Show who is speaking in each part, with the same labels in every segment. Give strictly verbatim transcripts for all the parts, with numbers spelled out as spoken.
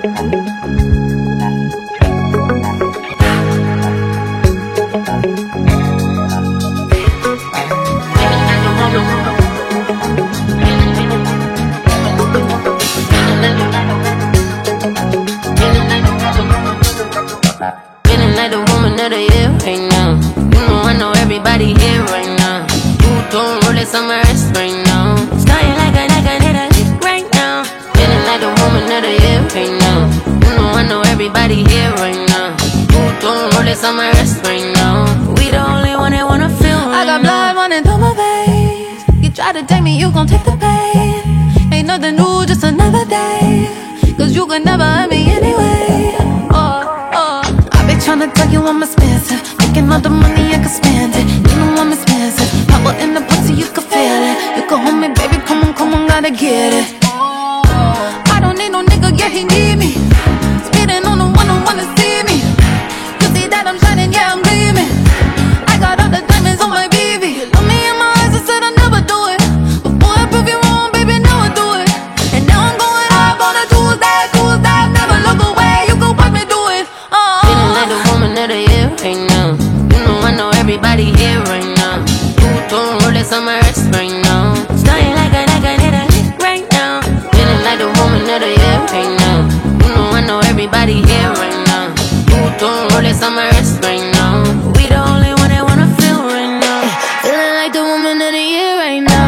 Speaker 1: Feeling like the woman of the year right now. You know I know everybody here right now. You don't roll it on my wrist right now. Starting like a like I need a lick right now. Feeling like the woman of the year right now. You know I know everybody here right now. You don't roll it on my wrist right now. We the only one that wanna feel right
Speaker 2: I got
Speaker 1: now.
Speaker 2: blood running through my veins. You try to take me, you gon' take the pain. Ain't nothing new, just another day. Cause you could never hurt me anyway. Oh, oh. I be tryna tell you I'm expensive. Making all the money, I can spend it. You know I'm expensive. Power in the pussy, you can feel it. You can hold me, baby, come on, come on, gotta get it. I don't need no nigga, yeah, he need me. Speeding on the one, don't wanna see me. You see that I'm shining, yeah, I'm gleaming. I got all the diamonds on my B V. You look me in my eyes, I said I'll never do it. Before I prove you wrong, baby, now I do it. And now I'm going up on a Tuesday, Tuesday. Never look away, you can watch me do it. Uh -uh.
Speaker 1: Feeling like the woman of the year right now. You know I know everybody here right now. You don't roll it on my wrist right now. Starting like a like I need a lick right now. Feeling like the woman of the year right now. You know I know everybody here right now. You don't roll it on my wrist right now. We the only one that wanna feel right now.
Speaker 2: Feeling like the woman of the year right now.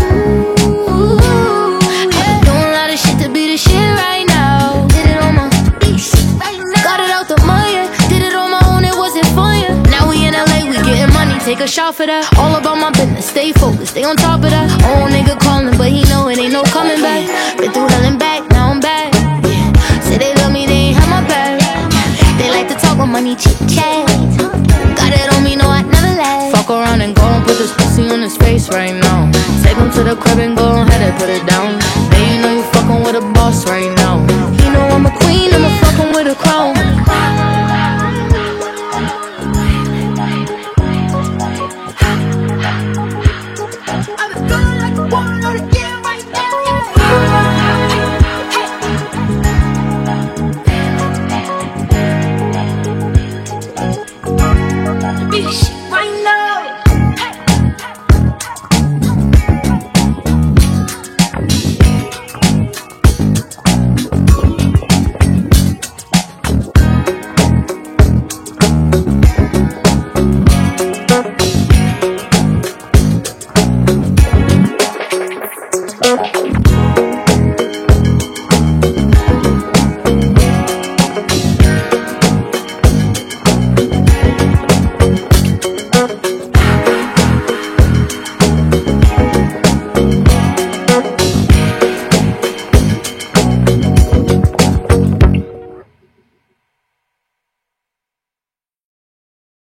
Speaker 2: Ooh, I've been doing a lot of shit to be the shit right now. Did it on my got it out the mud, yeah. Did it on my own, it wasn't fun, yeah. Now we in L A, we getting money, take a shot for that. All about my business, stay focused, stay on top of that. Old nigga calling, but he know it ain't no coming back. Been through hell and back, now I'm back. Yeah. Say they love me, they ain't have my back. They like to talk about money, chit chat. Got it on me, no, I never lag. Fuck around and go and put this pussy on his face right now. Take him to the crib and go ahead and put it down. Man, you know you fucking with a boss right now.